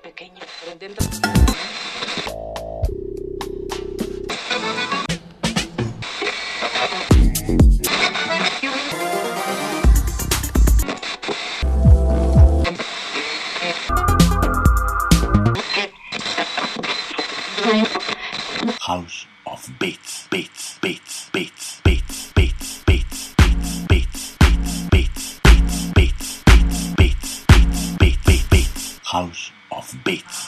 pequeño, pero dentro... House of Beats, beats, beats, beats, beats, beats, beats, beats, beats, beats, beats, beats, beats, beats, beats, beats, beats, House of Beats.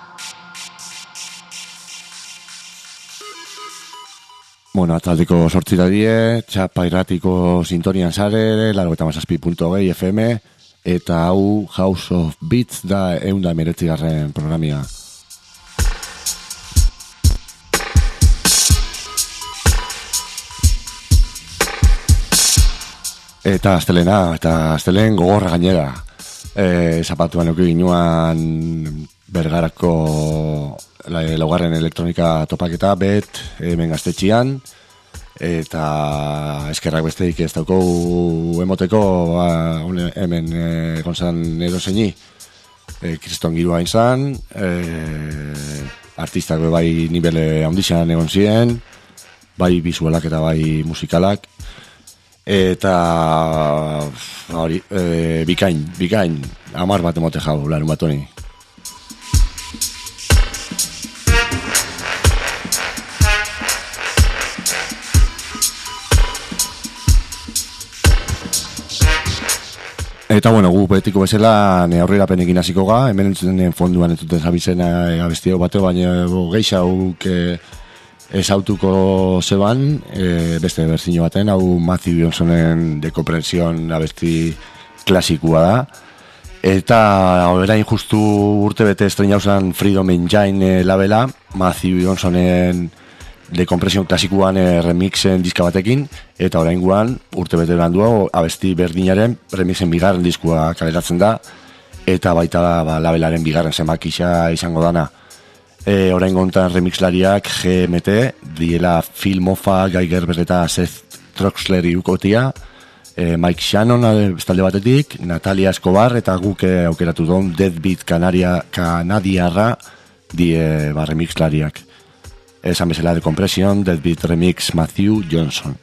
Bueno, atzaldiko sortzira die, txapa irratiko sintonian sare, 97.2 FM, eta hau House of Beats da 119. programia. Eta astelen gogorra gainera. Zapatuan euki ginuan Bergarako laugarren elektronika topaketa hemen Gaztetxian, eta eskerrak besteik ez daukou emoteko hemen gonzan edozeini kriston girua izan, artistak bai nibele handixan egon ziren, bai bizualak eta bai musikalak, eta hori, bikain 10 bat emote jau larun bat honi. Eta bueno, gu betiko bezala aurrerapenekin hasiko ga, hemen entzuten fonduan entzuten zabizena abesti hau bateo, baina geixa hauk ezautuko zeban, beste berzino baten, hau Matthew Johnsonen Dekomprension abesti klasikua da. Eta orain justu urte bete estreinauzan Freedom Engine labela, Matthew Johnsonen Dekompresion klasikuan remixen diska batekin, eta orain guan urte bete berandu abesti berdinaren remixen bigarren diskua kaleratzen da, eta baita labelaren bigarren zenbakisa izango dana. Orain gontan remixlariak GMT, diela Phil Moffat, Guy Gerber eta Seth Troxler irukotia, Mike Shannon bestalde batetik, Natalia Escobar eta guk aukeratu don Deadbeat Kanadiarra die remixlariak. Esan bezala de Compression, Deadbeat Remix Matthew Johnson.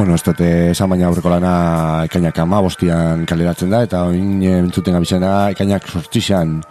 Bueno, ez dute esan baina aurreko lana ekainak 15 kaleratzen da, eta oin entzuten gabizena ekainak 8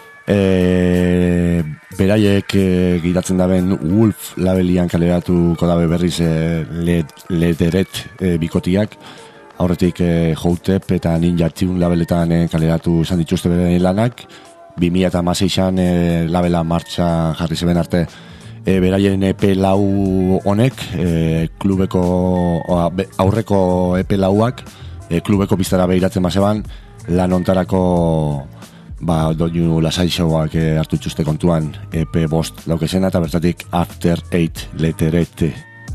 beraiek giratzen daben Wolf labelian kaleratuko dabe berriz Lederet bikotiak, aurretik Joutep eta Ninja Tune labeletan kaleratu izan dituzte beraien lanak, 2016an labela martxa jarri zeben arte. Beraien EP lau honek, klubeko aurreko EP lauak, klubeko biztara behiratzen bazeban, lan ontarako doinu lasaixoak hartu txuste kontuan, EP 5 laukezena eta bertatik After 8 Leterete.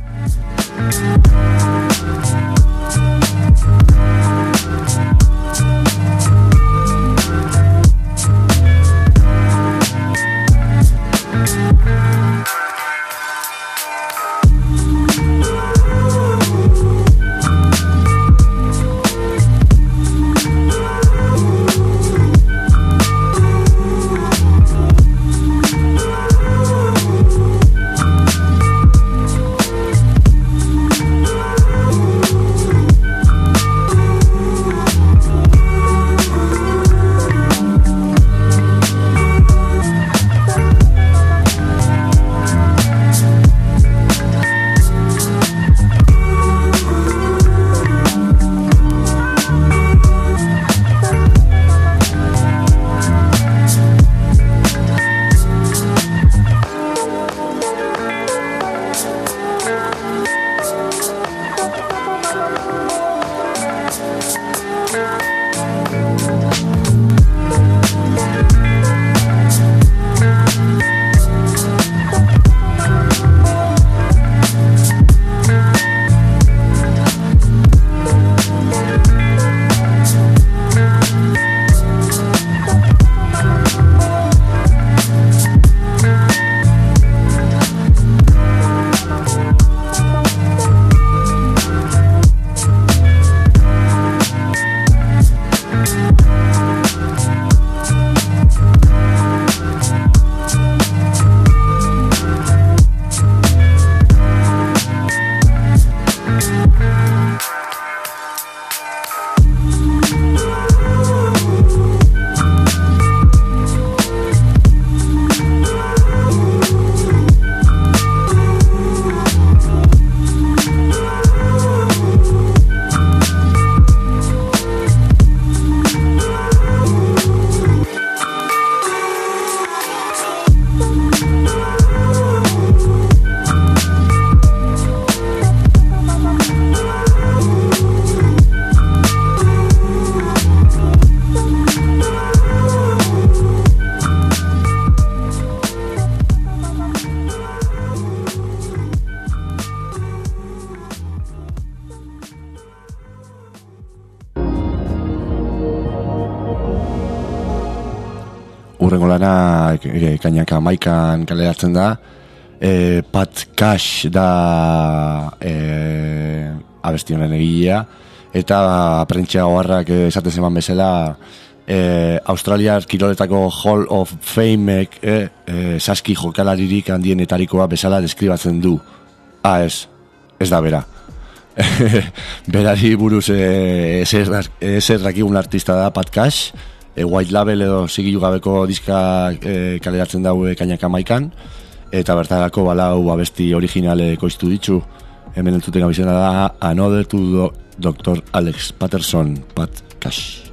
Urrengo lana ekainak 11an kaleratzen da. Pat Cash da abesti honen egilea, eta prentsa oharrak esaten zeman bezala Australiar kiroletako Hall of Fameek saski jokalaririk handienetarikoa bezala deskribatzen du. Ez da bera. Berari buruz ezer dakigun artista da Pat Cash. White Label edo zigilu gabeko diska kaleratzen daue ekainak 11an, eta bertarako balau abesti originale koiztu ditzu. Hemen entzuten gabizena da Another to Dr. Alex Patterson, Pat Cash.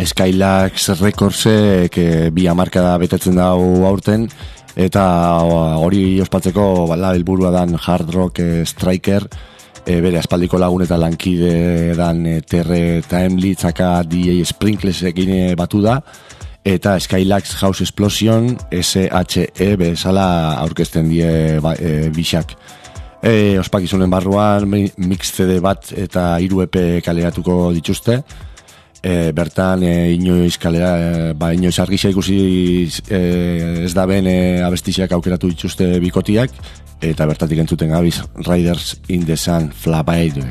Skylax Recordsek bi hamarkada betetzen dago aurten, eta hori ospatzeko helburua dan Hard Rock Striker, bere aspaldiko lagun eta lankide dan Terre Timelitz aka DJ Sprinklesekin batu da, eta Skylax House Explosion SHE bezala aurkezten die bixak. Ospakizunen barruan mix CD bat eta 3 EP kaleratuko dituzte. Bertan inoiz argisa ikusi ez da ben abestiak aukeratu dituzte bikotiak, eta bertatik entzuten gabiz Riders in the Sun Flabaide.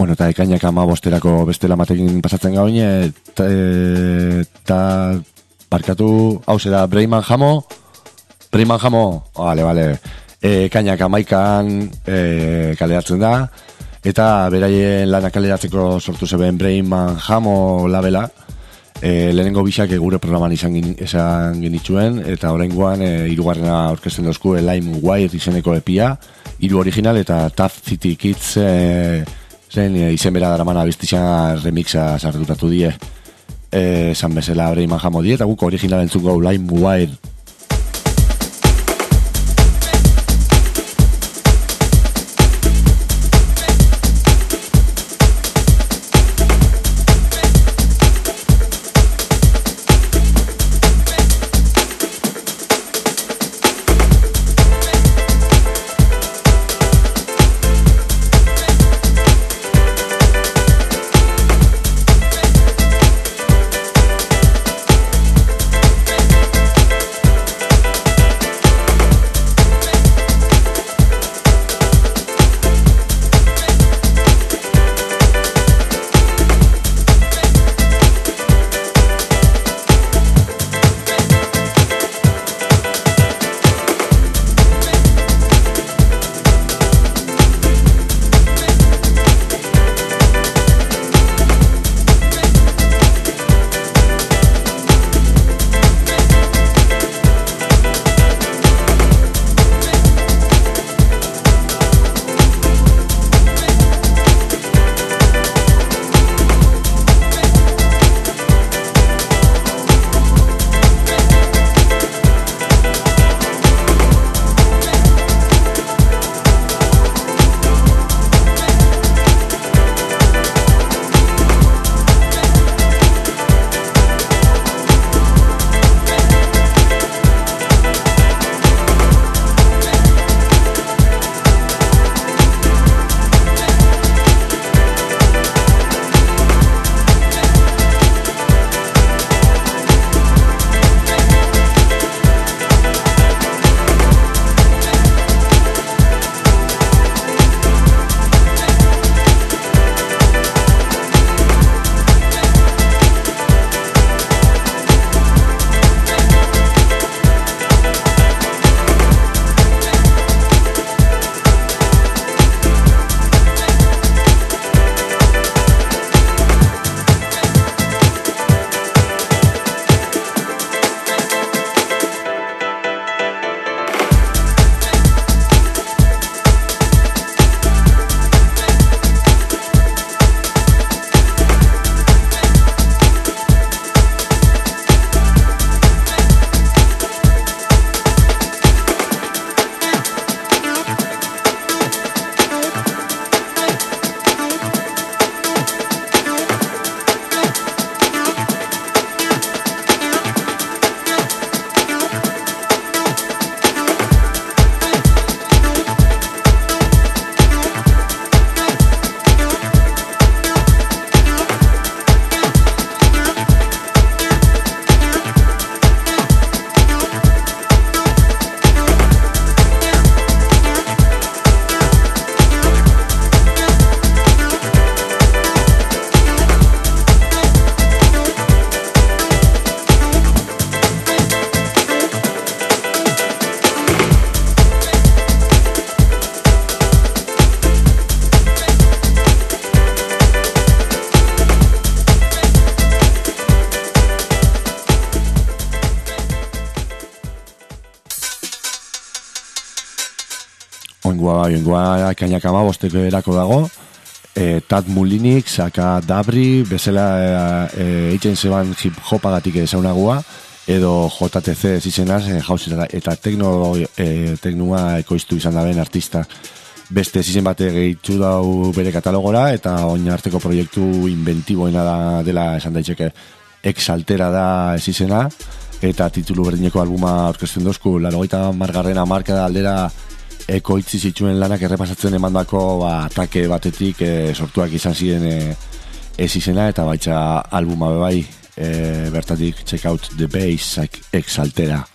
Bueno, eta ekainak 15 beste lamatekin pasatzen gaune, eta barkatu, hau zera, Breiman Jamo, vale, ekainak 11an kaleratzen da, eta beraien lana kaleratzeko sortu zeben Breiman Jamo labela, lehenengo bisak gure programan izan genituen, eta oraingoan hirugarrena aurkezten dauzku Lime Wire izeneko epia, 3 original eta Tough City Kids zen izen bera daramana biztizan remixa sartutatu die, esan bezala Breiman Jamo die, eta guk original entzungo Lime Wire. Oingoa kainak 15 erako dago, Tad Mulinik, Saka Dabri, bezala eitzen zeban hip-hopagatik ezaunagua, edo JTC zizenaz, jauz eta teknua ekoiztu izan daben artista. Beste zizen bate gehitu dau bere katalogora, eta oin arteko proiektu inventiboena dela esan daiteke. Exaltera da zizena, eta titulu berdineko albuma aurkezten dozku, 80. markada aldera ekoitzi zituen lanak errepasatzen emandako atake batetik sortuak izan ziren ez izena, eta baitza albuma bai, bertatik Check Out the Bass, Exaltera.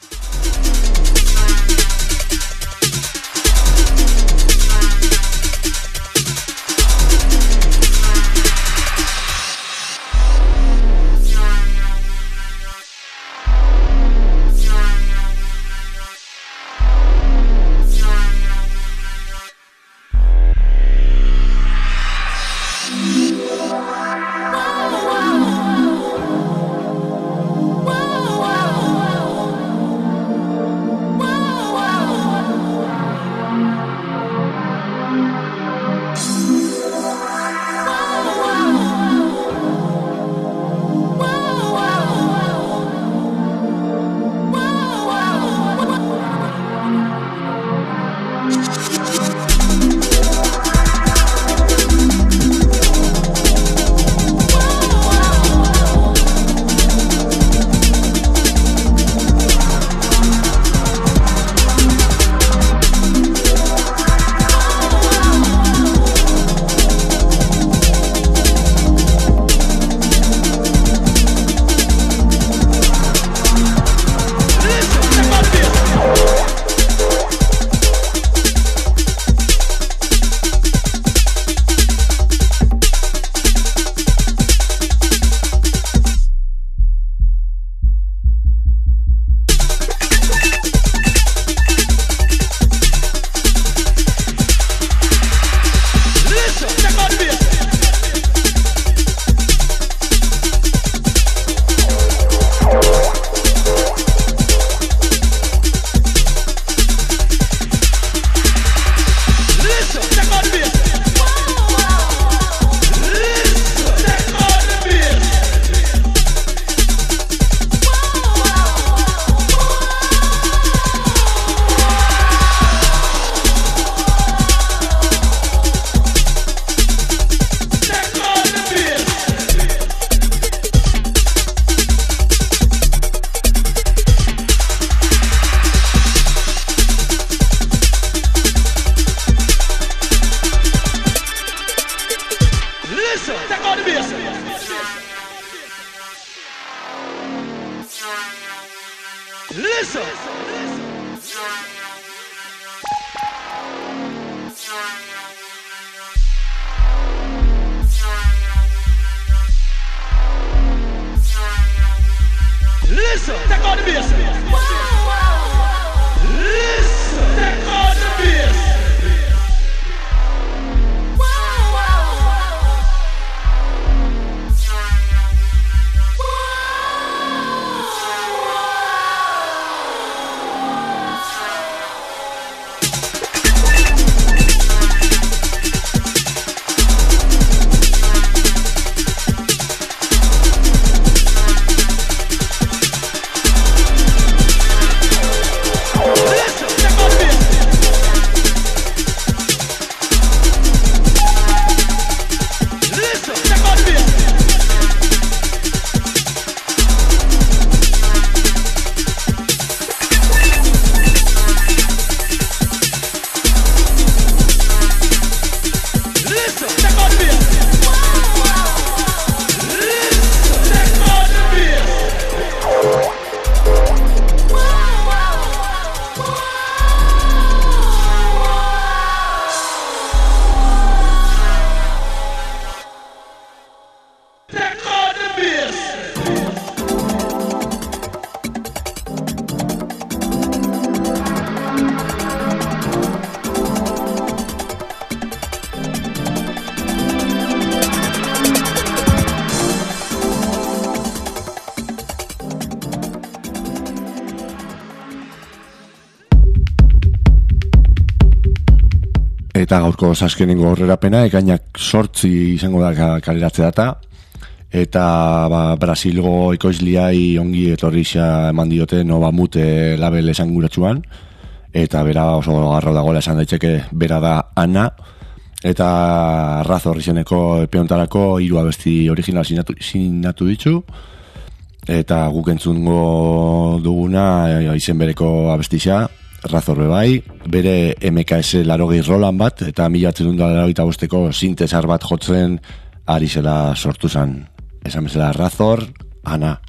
Eta gaurko azkenengo aurrerapena ekainak 8 izango da kaleratze data. Eta Brasilgo ekoizliai ongi etorrixa eman diote Nova Mute label esanguratsuan. Eta bera oso garro dagoela esan daiteke, bera da Ana. Eta Razor izeneko epeontarako 3 abesti original sinatu ditu. Eta guk entzungo duguna izen bereko abestixa, Razor bebai, bere MKS 80 Roland bat, eta 1985ko sintesar bat jotzen ari zela sortu zen. Esan bezala Razor, Ana.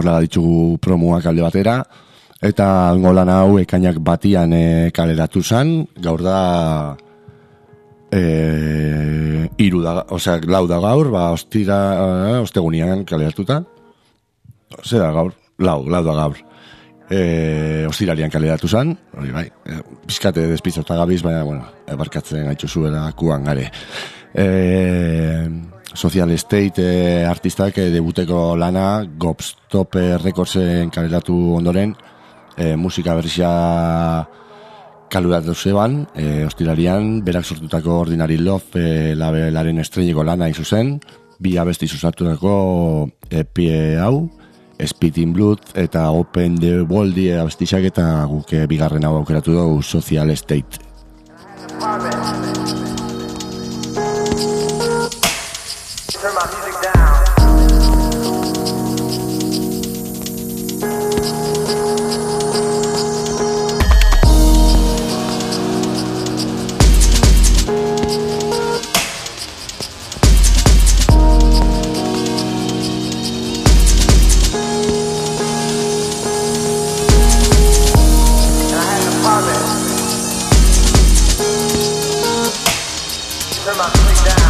horrela ditugu promoak alde batera, eta hango lan hau ekainak batian kaleratu zen, gaur da lau da gaur, ostegunian kaleratuta, zera gaur, lau da gaur, ostiralian kaleratu zen, hori bai, pizkate despizota gabiz, baina, bueno, barkatzen gaitu zuela kuan gare. Social Estate artistak debuteko lana Gobstopper Recordsen kaleratu ondoren, musika berria kaluratu zeban, ostiralian, berak sortutako Ordinary Love labelaren estreineko lana izuzen, bi abesti susartutako EP hau, Spit in Blood eta Open the World abestiak, eta guk bigarren hau aukeratu dugu Social Estate. Turn my music down. Turn my music down.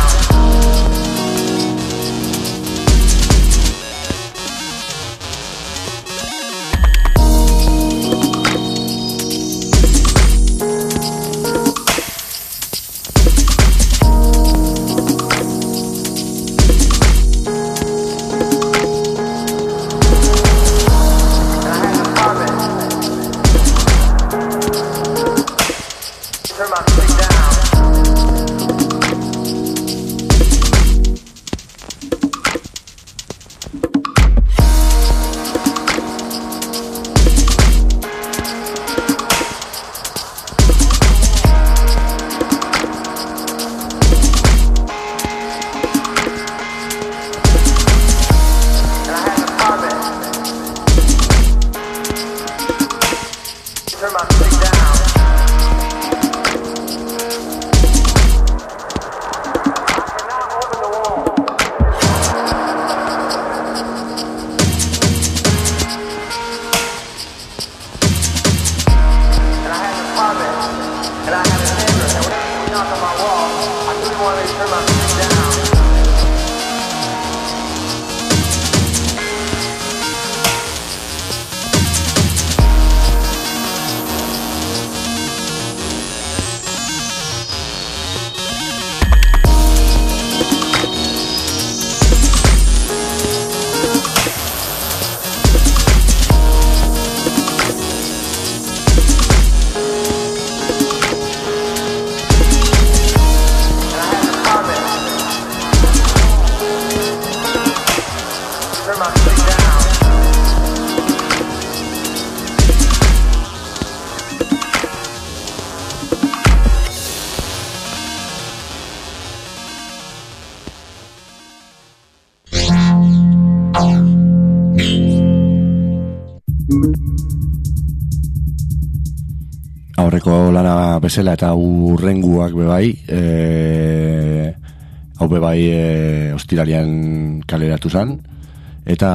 Aurreko lana bezala eta urrenguak bebai, hau bebai ostiralian kaleratu zen, eta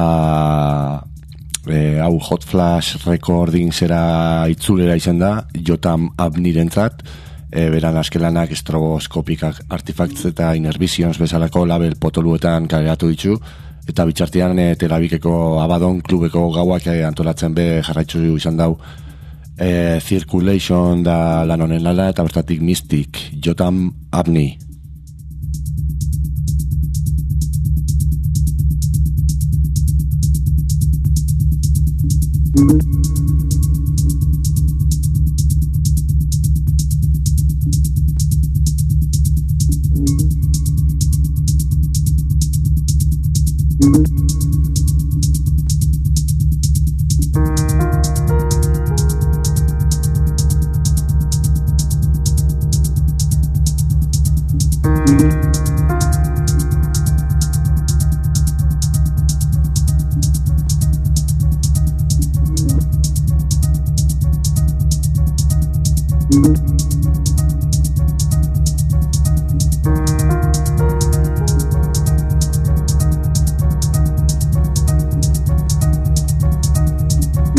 hau Hot Flash Recordingsera itzulera izan da, Jotam Abnirentzat, beran askelanak Stroboscopic Artifacts eta Inner Visions bezalako label potoluetan kaleratu ditu, eta bitxartian Tel Aviveko Abaddon klubeko gauak antolatzen be jarraitzu izan dau. Circulation da lan honen lana, eta bertatik Mystic, Jotam Abni.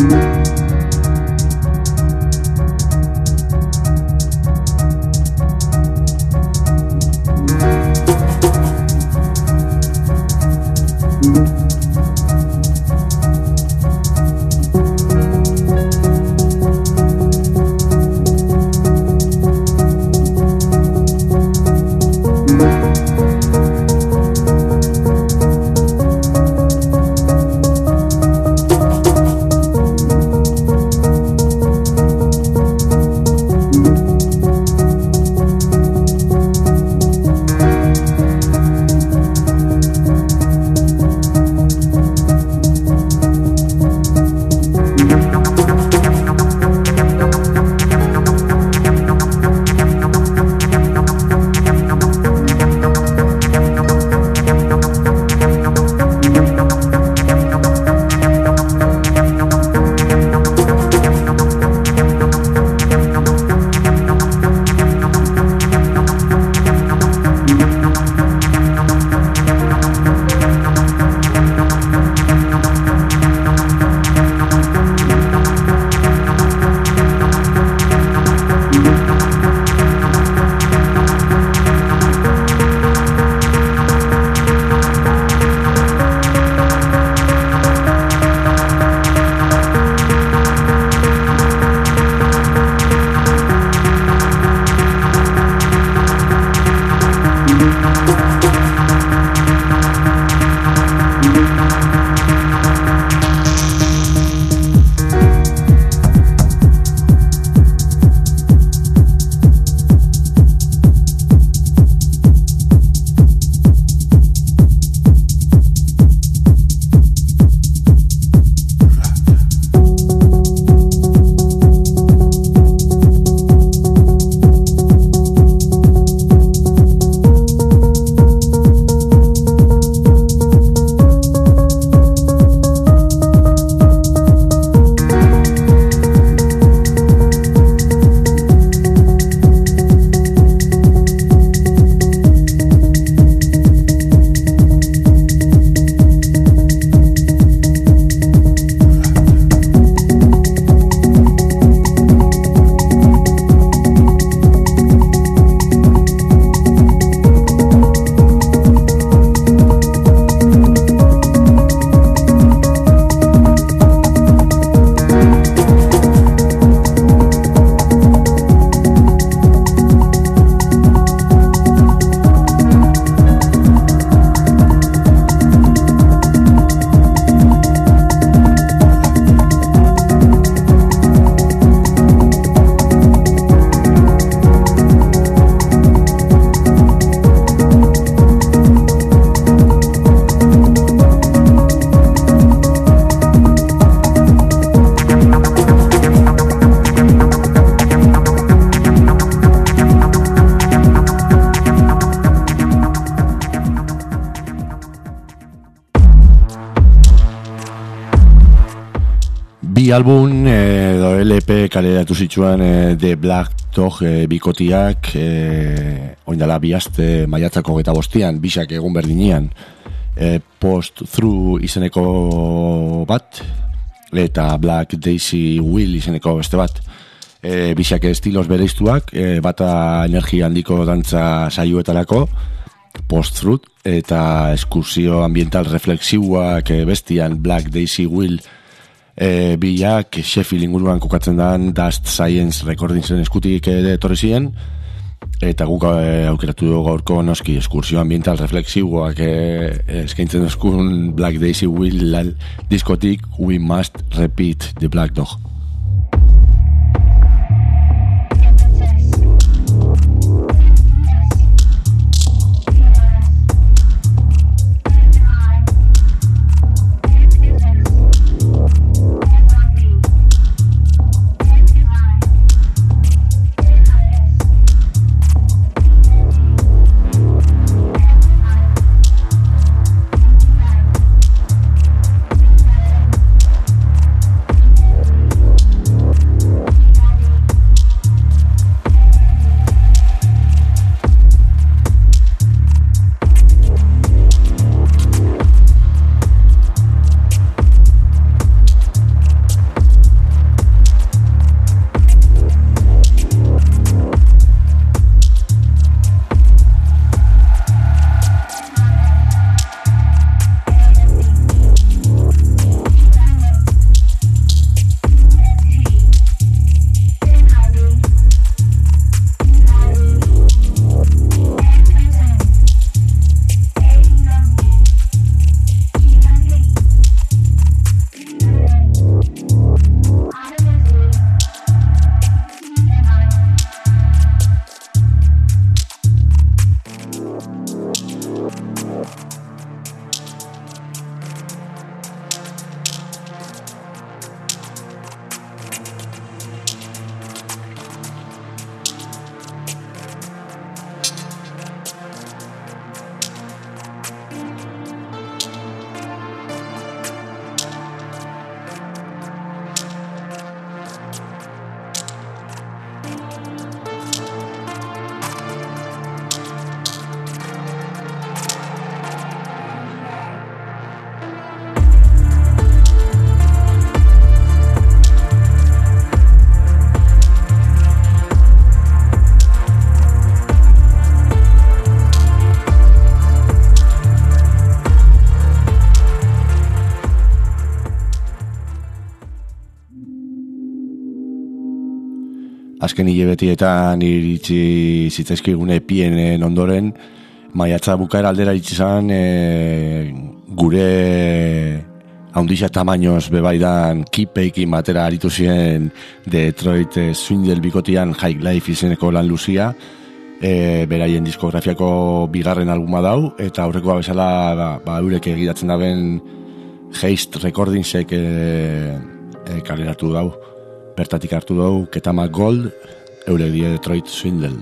Bi album edo LP kaleratu zituen The Black Dog bikotiak oindala bi aste maiatzako 25an bisak egun berdinean Post-Through izeneko bat eta Black Daisy Wheel izeneko beste bat bisak estilos bereiztuak bata energia handiko dantza saioetarako Post-Through eta eskursio ambiental reflexiboak bestian Black Daisy Wheel bilak Sheffield inguruan kokatzen dan Dust Science Recordingsen eskutik etorri ziren eta guk aukeratu dugu gaurko noski eskursio ambiental reflexiboak eskaintzen duzkun Black Daisy Wheel diskotik We Must Repeat the Black Dog. azken hilabetietan iritsi zitzaizkigun epienen ondoren, maiatza bukaera aldera iritsi zen gure haundixa tamainoz bebaidan kipeikin batera aritu ziren Detroit Swindle bikotian High Life izeneko lan luzia, beraien diskografiako bigarren albuma dau, eta aurrekoa bezala eurek egitatzen daben Haste Recordingsek kaleratu dau. Bertatik hartu dau Ketama Gold, eurek die Detroit Swindle.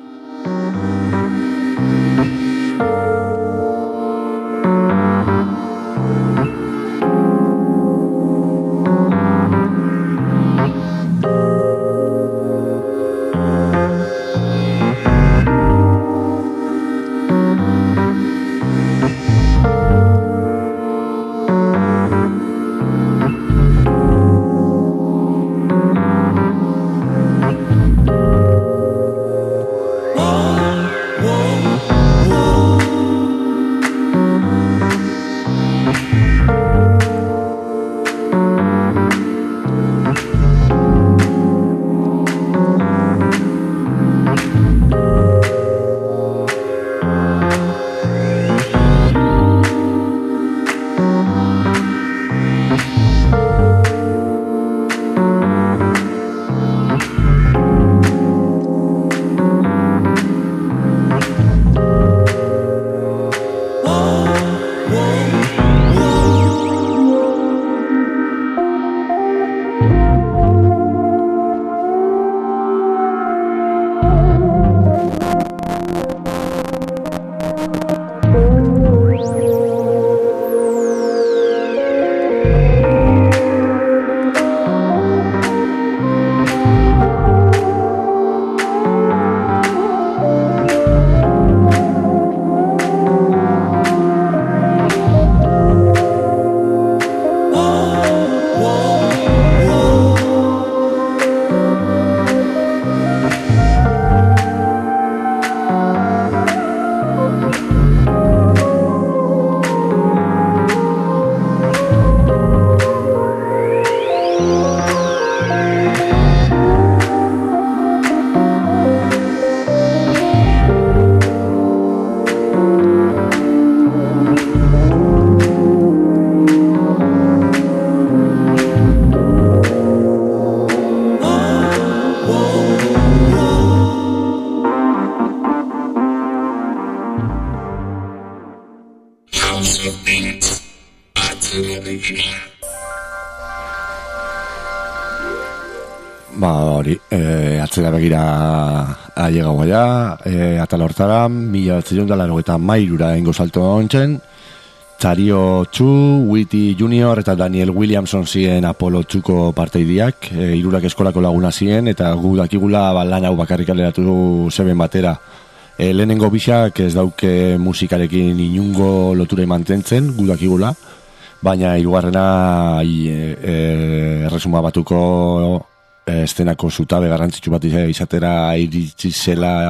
Atzera begira ailegau gaia, atal hortara, 1983 ingo salto ontzen, Tzario Txu, Whitty Junior eta Daniel Williamson ziren Apollo Txuko parteidiak, hirurak eskolako laguna ziren, eta gu dakigula lan hau bakarrik aleratu zeben batera. Lehenengo bisak ez dauke musikarekin inungo lotura mantentzen, gu dakigula, baina hirugarrena erresuma batuko estenako zutabe garrantzitsu bat izatera iritsi zela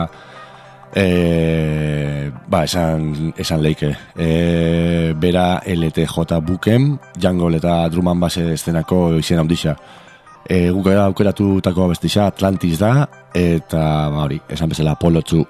esan leike. Bera LTJ Bukem, Jungle eta Drum and Bass estenako izen handixa. Guk aukeratutako abestixa Atlantis da, eta esan bezala Apollo Txu.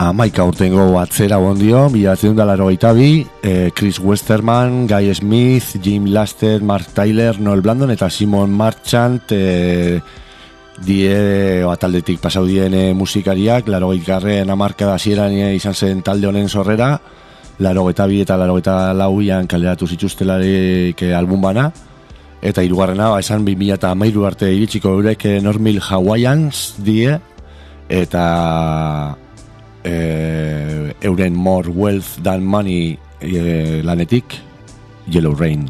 Amaika urtengo atzera bondio, 1982, Chris Westerman, Guy Smith, Jim Laster, Mark Tyler, Noel Blandon eta Simon Marchant taldetik pasau dien musikariak, 80garren hamarkada hasieran izan zen talde honen sorrera, 82 eta 84an kaleratu zituztelarik album bana, eta hirugarrena esan 2013 arte iritsiko eurek Normal Hawaiians die, eta euren More Wealth Than Money lanetik Yellow Rain.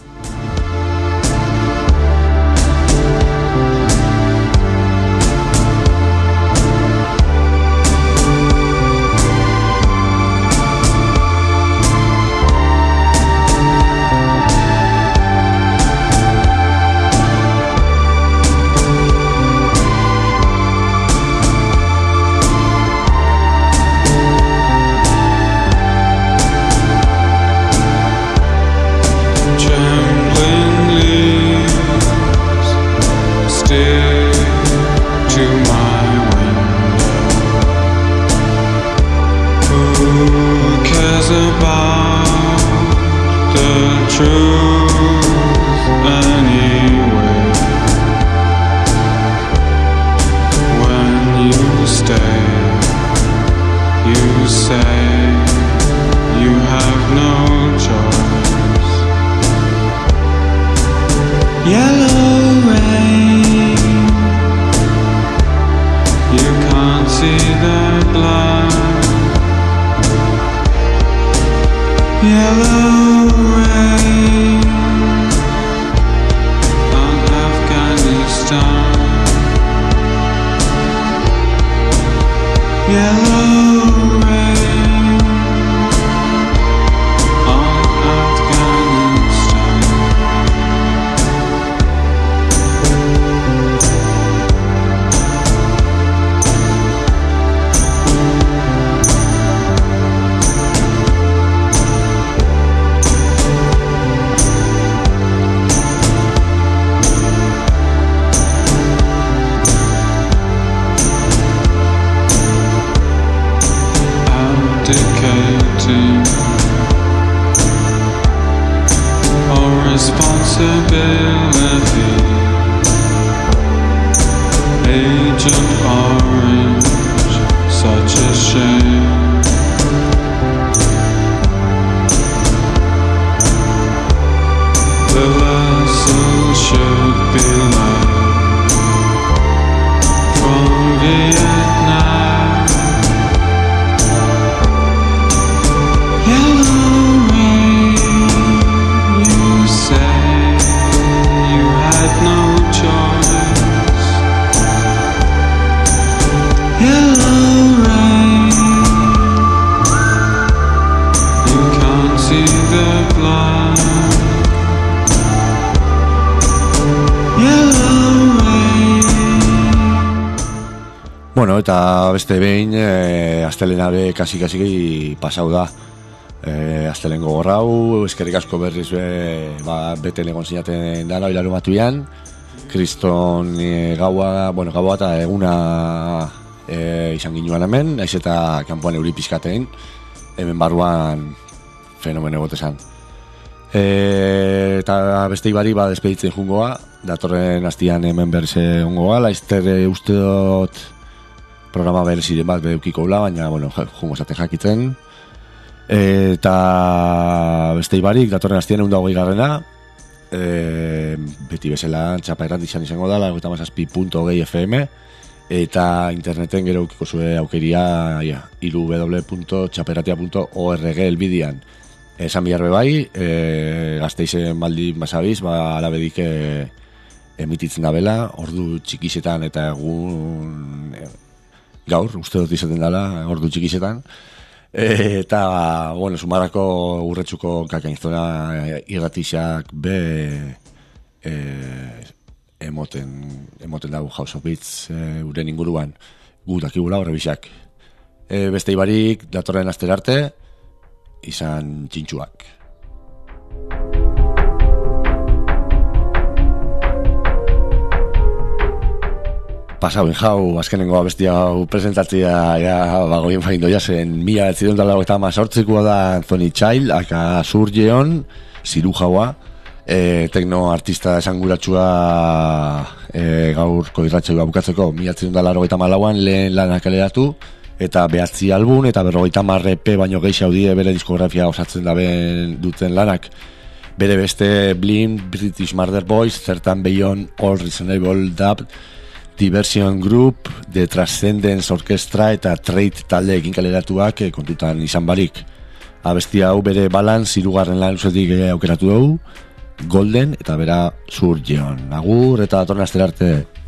Bueno, eta beste behin astelenare kasi pasau da. Astelen gogorrau, eskerrik asko berriz beten egon zinaten dara hilaru batuian. Kriston gaua eta eguna izan ginuan hemen, naiz eta kanpoan euri pizkatein, hemen barruan fenomeno egotezan. Eta beste ibari despeditzen jungoa, datorren astian hemen berze jungoa, laizter uste dut programa bereziren bat beukiko ula, baina, jungo zaten jakitzen. Eta beste ibarik, datorren astian 120garrena, beti bezala txapa izango da, 97.2 FM, eta interneten gero ukiko zue aukeria www.txaperratia.org elbidian. Esan biharbe bai, gazteizen baldin basabiz, alabedik emititzen da bela, ordu txikisetan eta egun gaur, uste dut izaten dela, ordu txikisetan. Eta, sumarako urretsuko kakainzona irratixak emoten dago House of Beats uren inguruan gutakigula horrebisak. Beste ibarik datorren aster arte izan txintxuak. pasau jau, azkenengo abesti hau presentatzea, bagoien fain doia zen, 1988koa da Anthony Child, aka Surgeon, ziru jaua, tekno artista esanguratsua gaurko irratsaioa bukatzeko 1984an lehen lanak kaleratu, eta 9 album eta 50 EP baino gehiago die bere diskografia osatzen duten lanak. Bere beste Blind, British Murder Boys, zertan Beyond All Reasonable Doubt, Diversion Group, The Transcendence Orchestra eta Trade taldeekin kaleratuak kontutan izan barik. Abesti hau bere Balance 3. lan luzetik aukeratu dugu, Golden eta bera Surgeon. Agur eta datorren astera arte.